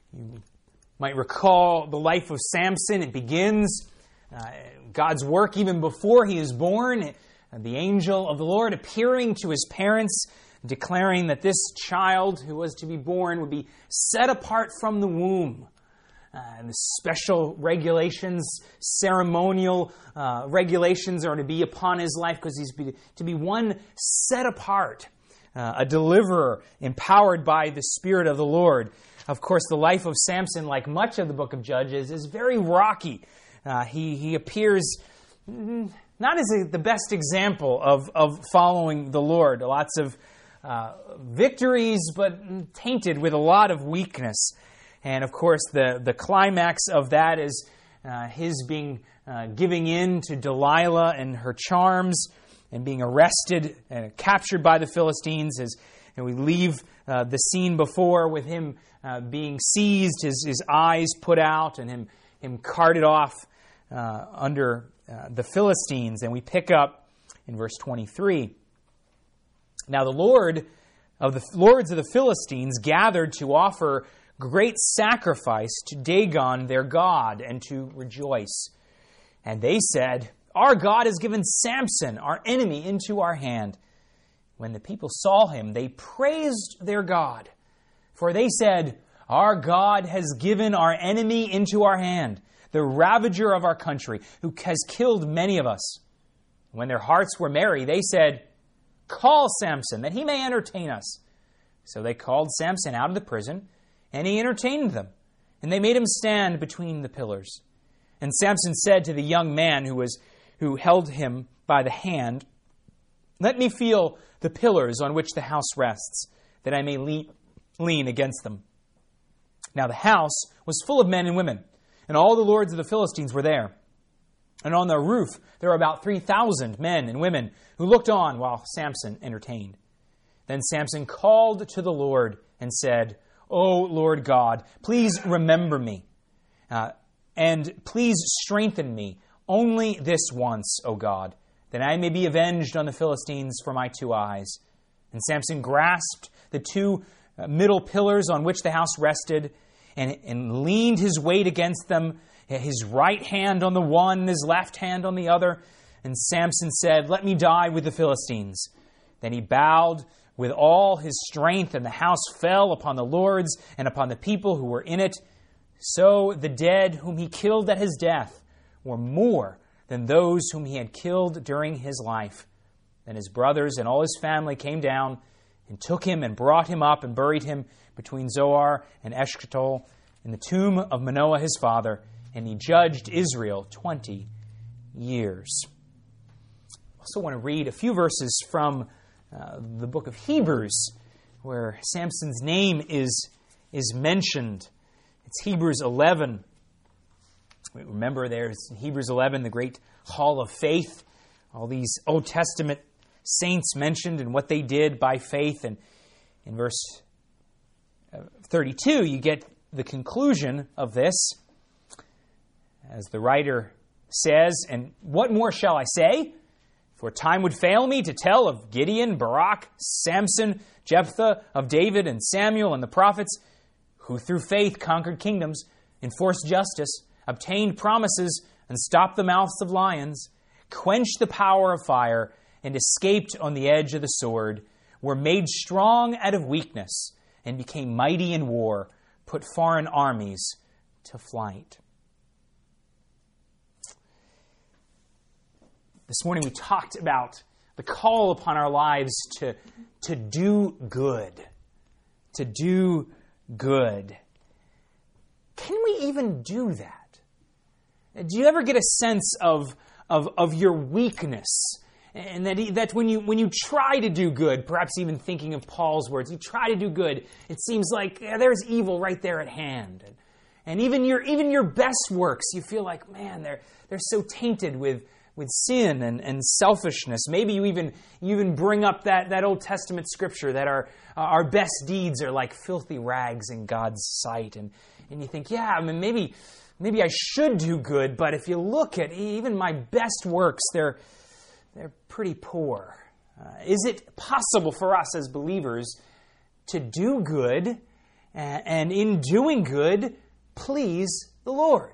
You might recall the life of Samson. It begins God's work even before he is born. The angel of the Lord appearing to his parents, declaring that this child who was to be born would be set apart from the womb. And the special regulations, ceremonial regulations are to be upon his life because he's to be one set apart, a deliverer empowered by the Spirit of the Lord. Of course, the life of Samson, like much of the book of Judges, is very rocky. He appears not as the best example of following the Lord. Lots of victories, but tainted with a lot of weakness. And of course, the climax of that is his giving in to Delilah and her charms, and being arrested and captured by the Philistines. And we leave the scene before with him being seized, his eyes put out, and him carted off under the Philistines. And we pick up in verse 23. Now the lords of the Philistines gathered to offer great sacrifice to Dagon their god, and to rejoice. And they said, "Our God has given Samson, our enemy, into our hand." When the people saw him, they praised their God. For they said, "Our God has given our enemy into our hand, the ravager of our country, who has killed many of us." When their hearts were merry, they said, "Call Samson, that he may entertain us." So they called Samson out of the prison, and he entertained them, and they made him stand between the pillars. And Samson said to the young man who held him by the hand, "Let me feel the pillars on which the house rests, that I may lean against them." Now the house was full of men and women, and all the lords of the Philistines were there. And on the roof there were about 3,000 men and women who looked on while Samson entertained. Then Samson called to the Lord and said, "O Lord God, please remember me, and please strengthen me only this once, O God, that I may be avenged on the Philistines for my 2 eyes." And Samson grasped the 2 middle pillars on which the house rested, and leaned his weight against them, his right hand on the one and his left hand on the other. And Samson said, "Let me die with the Philistines." Then he bowed with all his strength, and the house fell upon the lords and upon the people who were in it. So the dead whom he killed at his death were more than those whom he had killed during his life. Then his brothers and all his family came down and took him and brought him up and buried him between Zoar and Eshcol in the tomb of Manoah his father, and he judged Israel 20 years. I also want to read a few verses from the book of Hebrews, where Samson's name is mentioned. It's Hebrews 11. Remember, there's Hebrews 11, the great hall of faith. All these Old Testament saints mentioned and what they did by faith. And in verse 32, you get the conclusion of this. As the writer says, "And what more shall I say? For time would fail me to tell of Gideon, Barak, Samson, Jephthah, of David and Samuel and the prophets, who through faith conquered kingdoms, enforced justice, obtained promises, and stopped the mouths of lions, quenched the power of fire, and escaped on the edge of the sword, were made strong out of weakness, and became mighty in war, put foreign armies to flight." This morning we talked about the call upon our lives to do good. To do good. Can we even do that? Do you ever get a sense of your weakness? And that when you try to do good, perhaps even thinking of Paul's words, you try to do good, it seems like there's evil right there at hand. And even your best works, you feel like, man, they're so tainted with sin and selfishness. Maybe you even bring up that Old Testament scripture that our best deeds are like filthy rags in God's sight. And you think, yeah, I mean, maybe I should do good, but if you look at even my best works, they're pretty poor. Is it possible for us as believers to do good and in doing good, please the Lord.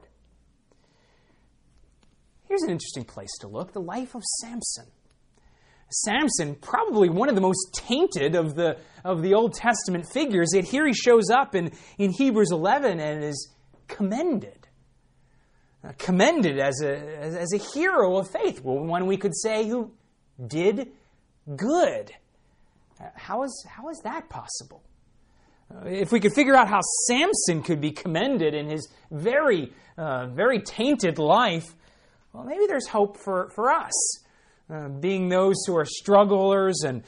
Here's an interesting place to look, the life of Samson. Samson, probably one of the most tainted of the Old Testament figures, yet here he shows up in Hebrews 11 and is commended. Commended as a hero of faith, one we could say who did good. How is that possible? If we could figure out how Samson could be commended in his very tainted life, well, maybe there's hope for us, being those who are strugglers and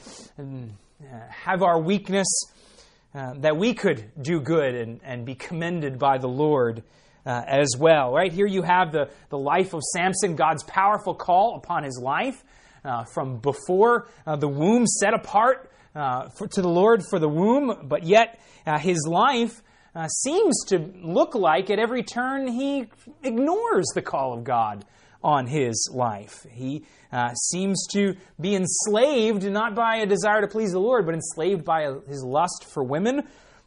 have our weakness, that we could do good and be commended by the Lord as well. Right here you have the life of Samson, God's powerful call upon his life from before the womb, set apart to the Lord for the womb, but yet his life seems to look like at every turn he ignores the call of God on his life. He seems to be enslaved not by a desire to please the Lord, but enslaved by his lust for women.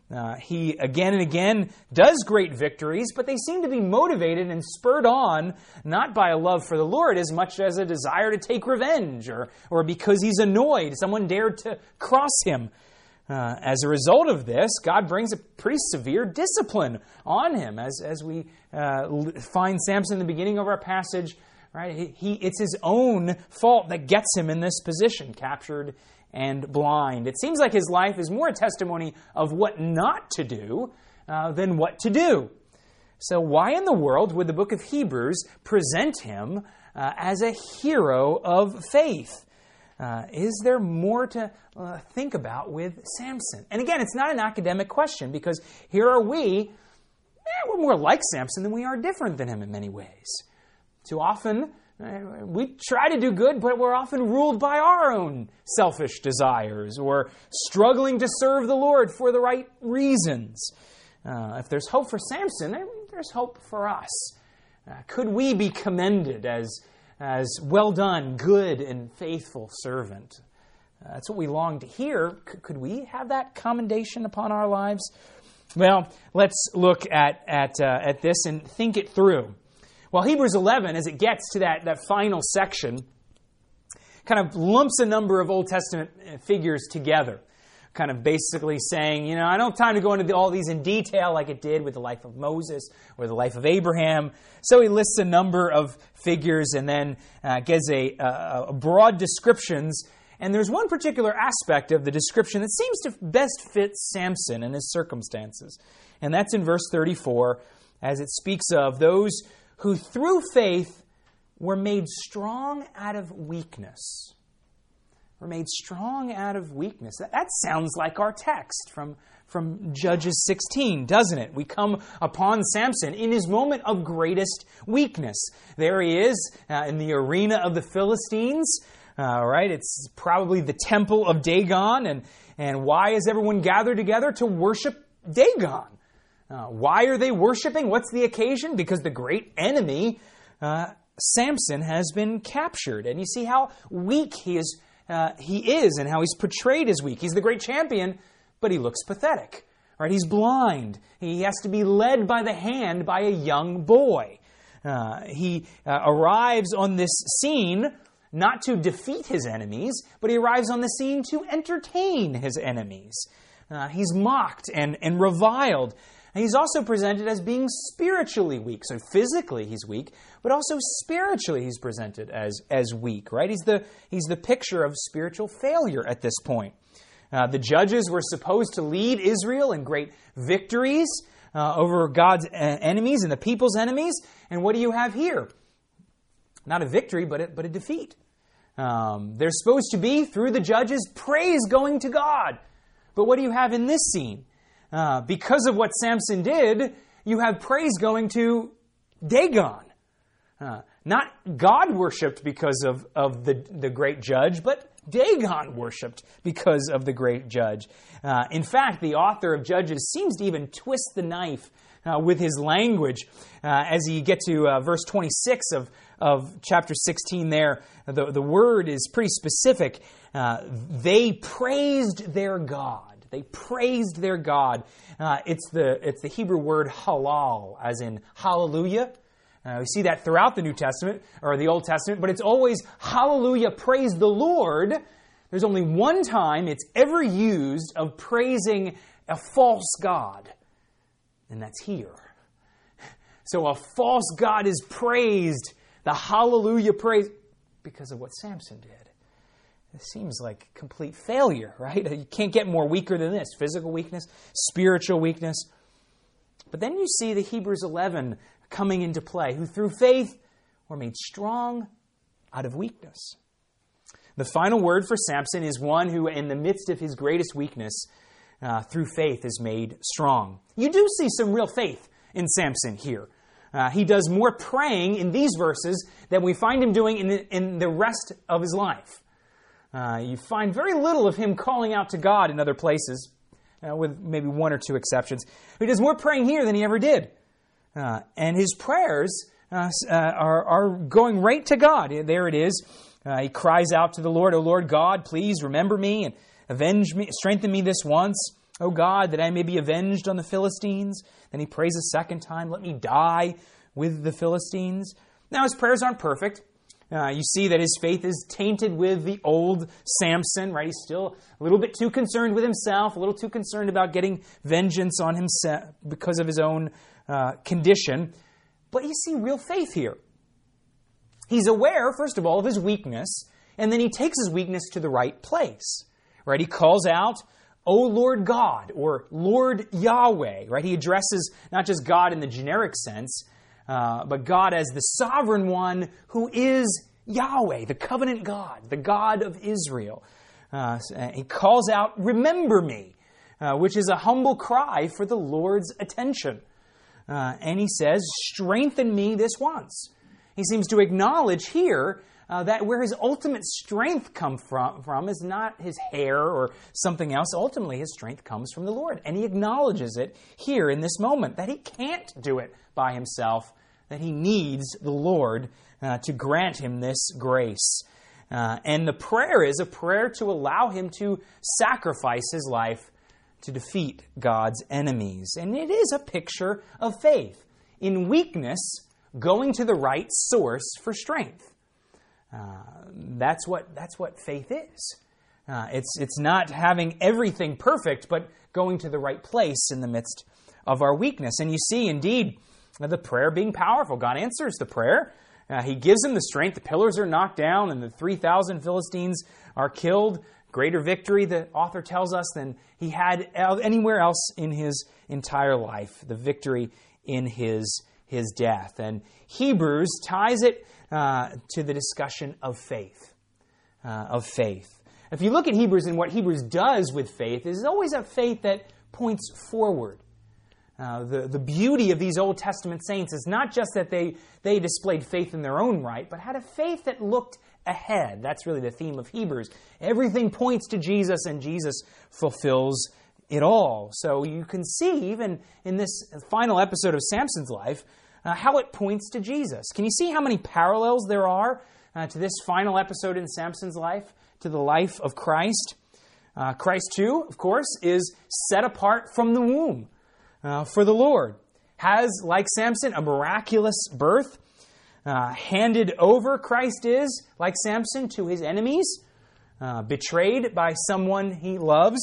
He again and again does great victories, but they seem to be motivated and spurred on not by a love for the Lord as much as a desire to take revenge or because he's annoyed someone dared to cross him. As a result of this, God brings a pretty severe discipline on him, as we find Samson in the beginning of our passage. Right? It's his own fault that gets him in this position, captured and blind. It seems like his life is more a testimony of what not to do than what to do. So why in the world would the book of Hebrews present him as a hero of faith? Is there more to think about with Samson? And again, it's not an academic question, because here are we're more like Samson than we are different than him in many ways. Too often, we try to do good, but we're often ruled by our own selfish desires or struggling to serve the Lord for the right reasons. If there's hope for Samson, there's hope for us. Could we be commended as well done, good and faithful servant? That's what we long to hear. Could we have that commendation upon our lives? Well, let's look at this and think it through. Well, Hebrews 11, as it gets to that final section, kind of lumps a number of Old Testament figures together, kind of basically saying, I don't have time to go into all these in detail like it did with the life of Moses or the life of Abraham. So he lists a number of figures and then gives a broad descriptions. And there's one particular aspect of the description that seems to best fit Samson and his circumstances. And that's in verse 34, as it speaks of those who through faith were made strong out of weakness. Were made strong out of weakness. That sounds like our text from Judges 16, doesn't it? We come upon Samson in his moment of greatest weakness. There he is in the arena of the Philistines. Right? It's probably the temple of Dagon. And why is everyone gathered together? To worship Dagon. Why are they worshiping? What's the occasion? Because the great enemy, Samson, has been captured. And you see how weak he is and how he's portrayed as weak. He's the great champion, but he looks pathetic. Right? He's blind. He has to be led by the hand by a young boy. He arrives on this scene not to defeat his enemies, but he arrives on the scene to entertain his enemies. He's mocked and reviled. And he's also presented as being spiritually weak. So physically he's weak, but also spiritually he's presented as weak, right? He's the picture of spiritual failure at this point. The judges were supposed to lead Israel in great victories over God's enemies and the people's enemies. And what do you have here? Not a victory, but a defeat. There's supposed to be, through the judges, praise going to God. But what do you have in this scene? Because of what Samson did, you have praise going to Dagon. Not God worshipped because of the great judge, but Dagon worshipped because of the great judge. In fact, the author of Judges seems to even twist the knife with his language. As you get to verse 26 of chapter 16 there, the word is pretty specific. They praised their God. They praised their God. It's the Hebrew word halal, as in hallelujah. We see that throughout the New Testament, or the Old Testament, but it's always hallelujah, praise the Lord. There's only one time it's ever used of praising a false god, and that's here. So a false god is praised, the hallelujah praise, because of what Samson did. It seems like complete failure, right? You can't get more weaker than this. Physical weakness, spiritual weakness. But then you see the Hebrews 11 coming into play, who through faith were made strong out of weakness. The final word for Samson is one who, in the midst of his greatest weakness, through faith is made strong. You do see some real faith in Samson here. He does more praying in these verses than we find him doing in the rest of his life. You find very little of him calling out to God in other places, with maybe one or two exceptions. He does more praying here than he ever did. And his prayers are going right to God. There it is. He cries out to the Lord, "O Lord God, please remember me and avenge me, strengthen me this once, O God, that I may be avenged on the Philistines." Then he prays a second time, "Let me die with the Philistines." Now his prayers aren't perfect. You see that his faith is tainted with the old Samson, right? He's still a little bit too concerned with himself, a little too concerned about getting vengeance on himself because of his own condition. But you see real faith here. He's aware, first of all, of his weakness, and then he takes his weakness to the right place, right? He calls out, "O Lord God," or Lord Yahweh, right? He addresses not just God in the generic sense, but God as the sovereign one who is Yahweh, the covenant God, the God of Israel. He calls out, "Remember me," which is a humble cry for the Lord's attention. And he says, "Strengthen me this once." He seems to acknowledge here that where his ultimate strength comes from is not his hair or something else. Ultimately, his strength comes from the Lord. And he acknowledges it here in this moment, that he can't do it by himself, that he needs the Lord to grant him this grace. And the prayer is a prayer to allow him to sacrifice his life to defeat God's enemies. And it is a picture of faith. In weakness, going to the right source for strength. That's what faith is. It's not having everything perfect, but going to the right place in the midst of our weakness. And you see, indeed, the prayer being powerful. God answers the prayer. He gives him the strength. The pillars are knocked down and the 3,000 Philistines are killed. Greater victory, the author tells us, than he had anywhere else in his entire life. The victory in his death. And Hebrews ties it to the discussion of faith. If you look at Hebrews and what Hebrews does with faith, is always a faith that points forward. The beauty of these Old Testament saints is not just that they displayed faith in their own right, but had a faith that looked ahead. That's really the theme of Hebrews. Everything points to Jesus, and Jesus fulfills it all. So you can see, even in this final episode of Samson's life, how it points to Jesus. Can you see how many parallels there are to this final episode in Samson's life, to the life of Christ? Christ, too, of course, is set apart from the womb for the Lord. Has, like Samson, a miraculous birth. Handed over, Christ is, like Samson, to his enemies. Betrayed by someone he loves.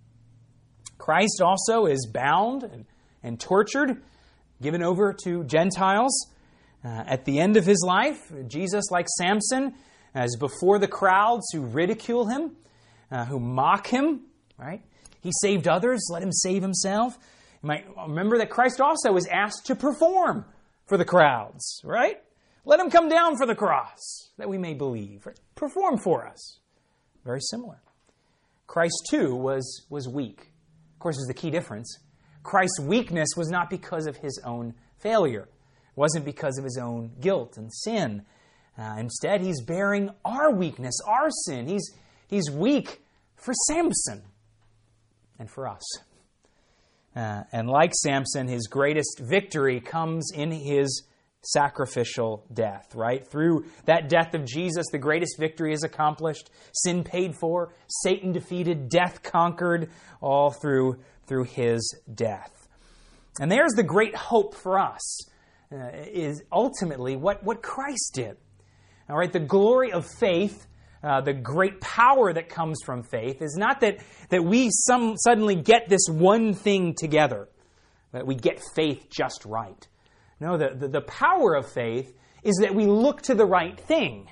Christ also is bound and tortured, given over to Gentiles. At the end of his life, Jesus, like Samson, is before the crowds who ridicule him, who mock him, right? He saved others, let him save himself. You might remember that Christ also was asked to perform for the crowds, right? Let him come down for the cross, that we may believe. Right? Perform for us. Very similar. Christ, too, was weak. Of course, there's the key difference. Christ's weakness was not because of his own failure. It wasn't because of his own guilt and sin. Instead, he's bearing our weakness, our sin. He's weak for Samson and for us. And like Samson, his greatest victory comes in his sacrificial death, right? Through that death of Jesus, the greatest victory is accomplished, sin paid for, Satan defeated, death conquered, all through his death. And there's the great hope for us, is ultimately what Christ did. All right, the glory of faith, the great power that comes from faith, is not that we suddenly get this one thing together, that we get faith just right. No, the power of faith is that we look to the right thing.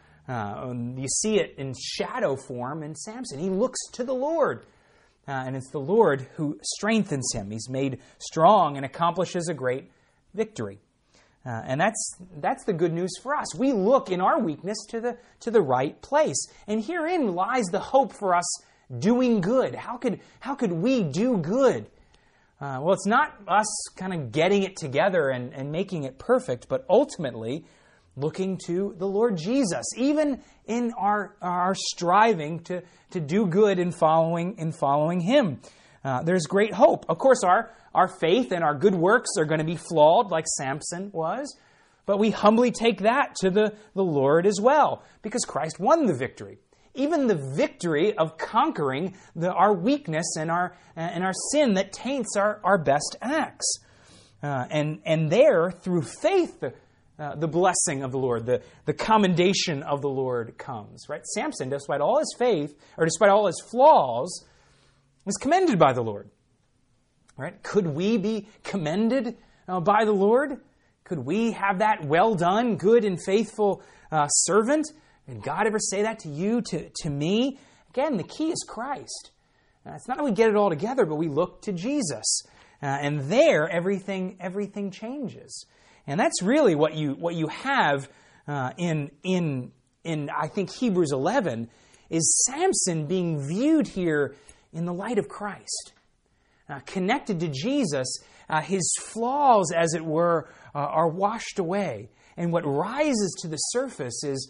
You see it in shadow form in Samson. He looks to the Lord. And it's the Lord who strengthens him. He's made strong and accomplishes a great victory. And that's the good news for us. We look in our weakness to the right place. And herein lies the hope for us doing good. How could we do good? Well, it's not us kind of getting it together and making it perfect, but ultimately looking to the Lord Jesus, even in our striving to do good in following Him. There's great hope. Of course, our faith and our good works are going to be flawed, like Samson was, but we humbly take that to the Lord as well, because Christ won the victory. Even the victory of conquering our weakness and our sin that taints our best acts. And there, through faith, the blessing of the Lord, the commendation of the Lord comes. Right? Samson, despite all his faith, or despite all his flaws, was commended by the Lord. Right? Could we be commended by the Lord? Could we have that well done, good and faithful servant? Did God ever say that to you, to me? Again, the key is Christ. It's not that we get it all together, but we look to Jesus. And there, everything changes. And that's really what you have in I think Hebrews 11 is Samson being viewed here in the light of Christ. Connected to Jesus, his flaws, as it were, are washed away. And what rises to the surface is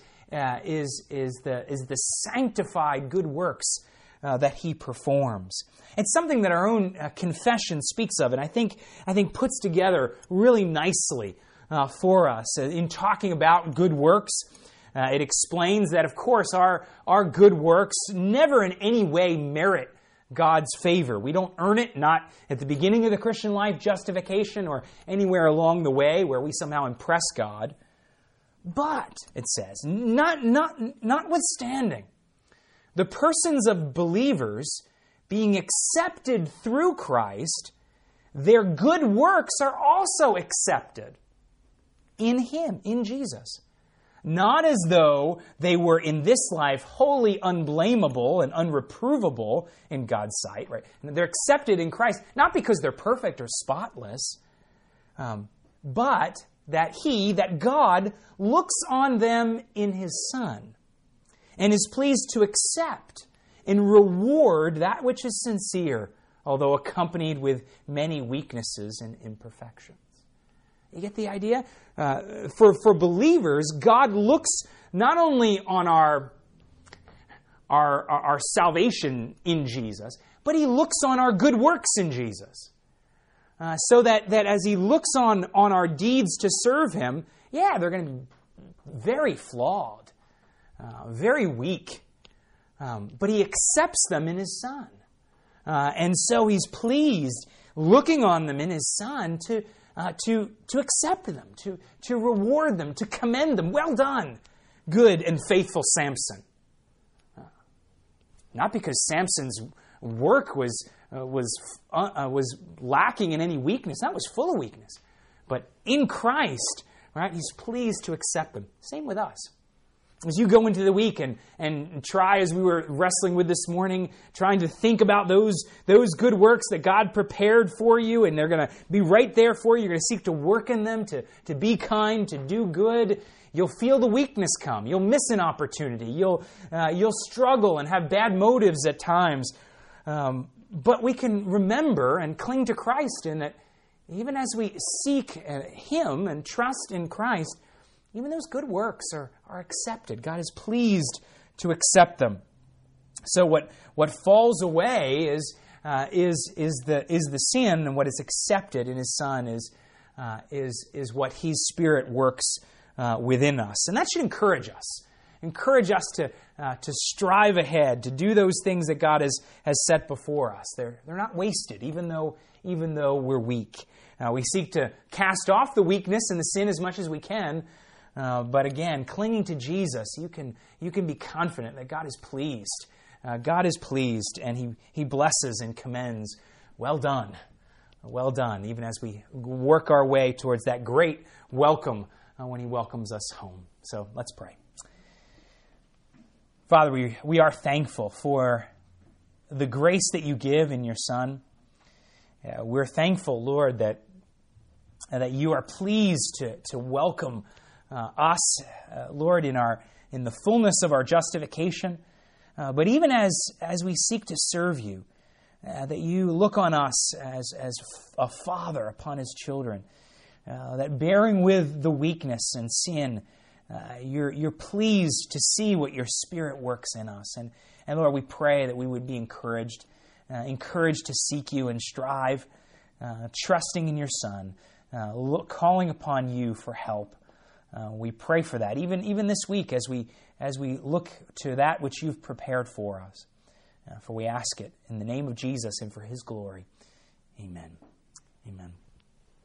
the sanctified good works that he performs. It's something that our own confession speaks of, and I think puts together really nicely for us in talking about good works. It explains that, of course, our good works never in any way merit God's favor. We don't earn it, not at the beginning of the Christian life, justification, or anywhere along the way where we somehow impress God. But, it says, notwithstanding, the persons of believers being accepted through Christ, their good works are also accepted in Him, in Jesus. Not as though they were in this life wholly unblameable and unreprovable in God's sight, right? And they're accepted in Christ, not because they're perfect or spotless, but that God looks on them in His Son and is pleased to accept and reward that which is sincere, although accompanied with many weaknesses and imperfections. You get the idea? For believers, God looks not only on our salvation in Jesus, but He looks on our good works in Jesus. So that as He looks on our deeds to serve Him, they're going to be very flawed, very weak. But He accepts them in His Son. And so He's pleased, looking on them in His Son, to accept them, to reward them, to commend them. Well done, good and faithful Samson. Not because Samson's work was lacking in any weakness. That was full of weakness. But in Christ, right, He's pleased to accept them. Same with us. As you go into the week and try, as we were wrestling with this morning, trying to think about those good works that God prepared for you, and they're going to be right there for you. You're going to seek to work in them, to be kind, to do good. You'll feel the weakness come. You'll miss an opportunity. You'll struggle and have bad motives at times. But we can remember and cling to Christ in that even as we seek Him and trust in Christ, even those good works are accepted. God is pleased to accept them. So what falls away is the sin, and what is accepted in His Son is is what His Spirit works within us. And that should encourage us. Encourage us to strive ahead, to do those things that God has set before us. They're not wasted, even though we're weak. We seek to cast off the weakness and the sin as much as we can. But again, clinging to Jesus, you can be confident that God is pleased. God is pleased, and He blesses and commends. Well done. Well done, even as we work our way towards that great welcome when He welcomes us home. So let's pray. Father, we are thankful for the grace that You give in Your Son. We're thankful, Lord, that You are pleased to welcome us, Lord, in the fullness of our justification. But even as we seek to serve You, that You look on us as a father upon his children, that bearing with the weakness and sin, you're pleased to see what Your Spirit works in us. And Lord, we pray that we would be encouraged to seek You and strive, trusting in Your Son, calling upon You for help. We pray for that, even this week as we look to that which You've prepared for us. For we ask it in the name of Jesus and for His glory. Amen. Amen.